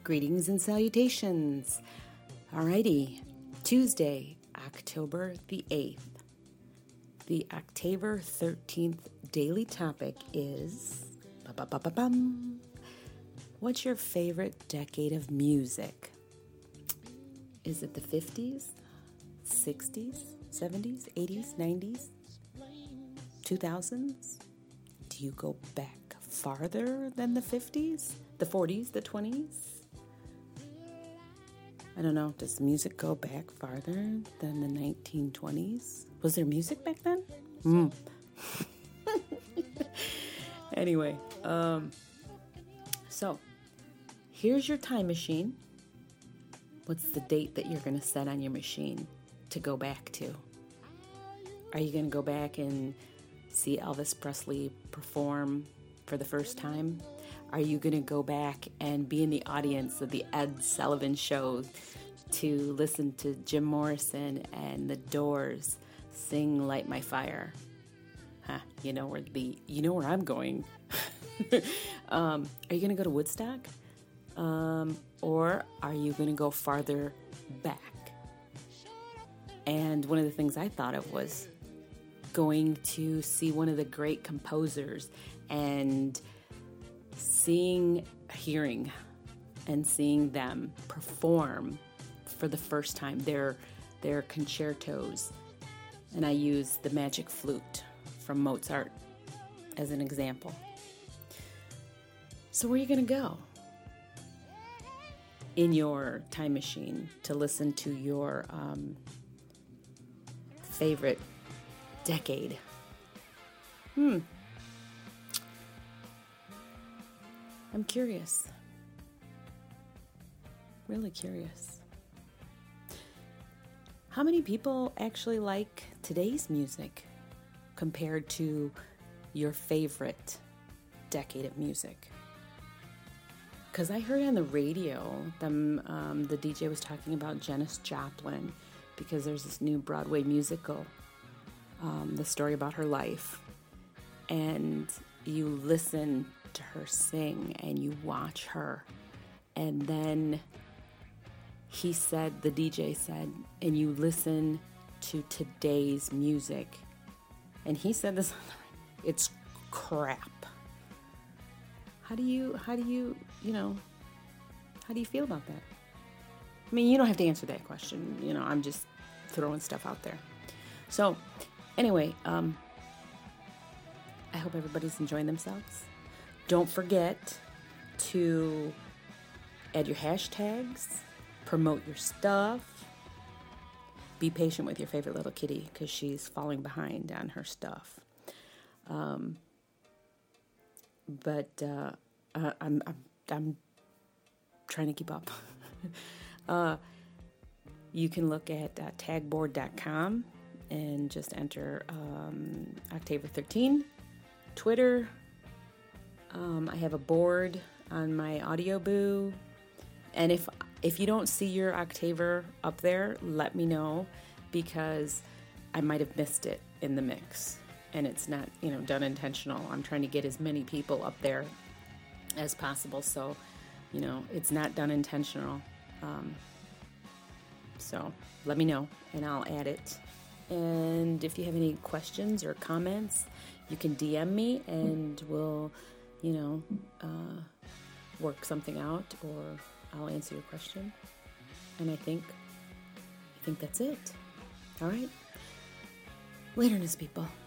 Greetings and salutations. Alrighty, Tuesday, October the 8th. The October 13th daily topic is, what's your favorite decade of music? Is it the 50s, 60s, 70s, 80s, 90s, 2000s? Do you go back farther than the 50s, the 40s, the 20s? I don't know, does music go back farther than the 1920s? Was there music back then? Anyway, so here's your time machine. What's the date that you're going to set on your machine to go back to? Are you going to go back and see Elvis Presley perform for the first time? Are you going to go back and be in the audience of the Ed Sullivan Show to listen to Jim Morrison and the Doors sing "Light My Fire"? You know where I'm going. Are you going to go to Woodstock? Or are you going to go farther back? And one of the things I thought of was going to see one of the great composers and hearing and seeing them perform for the first time their concertos. And I use the Magic Flute from Mozart as an example. So where are you going to go in your time machine to listen to your favorite decade? I'm curious. Really curious. How many people actually like today's music compared to your favorite decade of music? Because I heard on the radio, the DJ was talking about Janis Joplin, because there's this new Broadway musical, the story about her life. And you listen to her sing and you watch her. And then the DJ said, and you listen to today's music. And he said this, it's crap. How do you feel about that? I mean, you don't have to answer that question. I'm just throwing stuff out there. So, anyway, I hope everybody's enjoying themselves. Don't forget to add your hashtags, promote your stuff. Be patient with your favorite little kitty because she's falling behind on her stuff. But I'm trying to keep up. You can look at tagboard.com and just enter October 13. Twitter. I have a board on my Audioboo. And if you don't see your October up there, let me know, because I might have missed it in the mix. And it's not, done intentional. I'm trying to get as many people up there as possible. So, it's not done intentional. So let me know and I'll add it. And if you have any questions or comments, you can DM me and we'll, work something out, or I'll answer your question. And I think that's it. All right. Laterness, people.